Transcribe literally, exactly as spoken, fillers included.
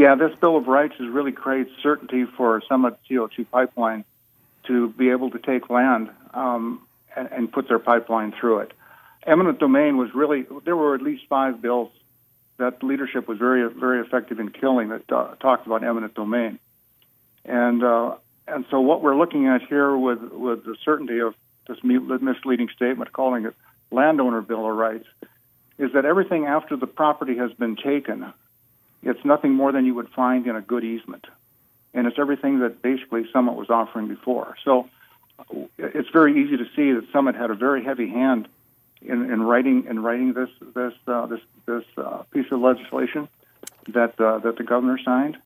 Yeah, this Bill of Rights has really created certainty for Summit C O two pipeline to be able to take land um, and, and put their pipeline through it. Eminent domain was really, there were at least five bills that leadership was very, very effective in killing that uh, talked about eminent domain. And uh, and so what we're looking at here with, with the certainty of this misleading statement calling it landowner Bill of Rights is that everything after the property has been taken, it's nothing more than you would find in a good easement. And it's everything that basically Summit was offering before. So it's very easy to see that Summit had a very heavy hand in, in writing in writing this this uh, this this uh, piece of legislation that uh, that the governor signed.